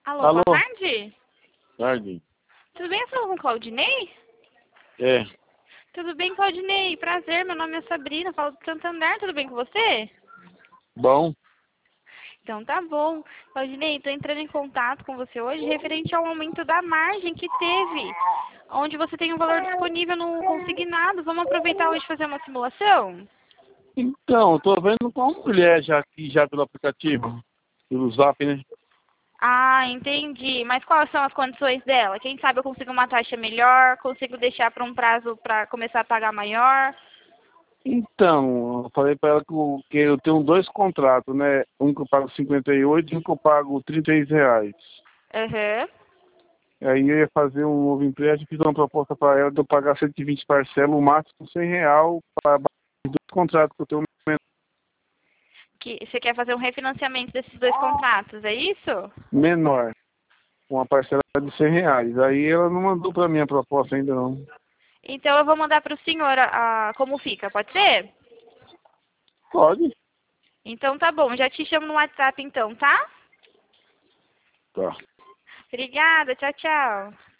Alô, boa Alô, tarde. tarde. Tudo bem? Eu falo com o Claudinei? É, Tudo bem, Claudinei? Prazer, meu nome é Sabrina, falo do Santander, tudo bem com você? bom. Então tá bom. Claudinei, estou entrando em contato com você hoje referente ao aumento da margem que teve, onde você tem um valor disponível no consignado. Vamos aproveitar hoje e fazer uma simulação? Então, tô vendo com uma mulher já aqui, já pelo aplicativo, pelo Zap, né? Ah, entendi. Mas quais são as condições dela? Quem sabe eu consigo uma taxa melhor, consigo deixar para um prazo para começar a pagar maior? Então, eu falei pra ela que eu tenho dois contratos, né? Um que eu pago 58 e um que eu pago R$ 36. Aham. Aí eu ia fazer um novo empréstimo, fiz uma proposta para ela de eu pagar 120 parcelas, o máximo R$ 100 para os dois contratos que eu tenho. Que você quer fazer um refinanciamento desses dois contratos, é isso? Menor, uma parcela de R$ 100. Aí ela não mandou para mim a proposta ainda não. Então eu vou mandar para o senhor como fica, pode ser? Pode? Então tá bom, já te chamo no WhatsApp então, tá? Tá. Obrigada, tchau, tchau.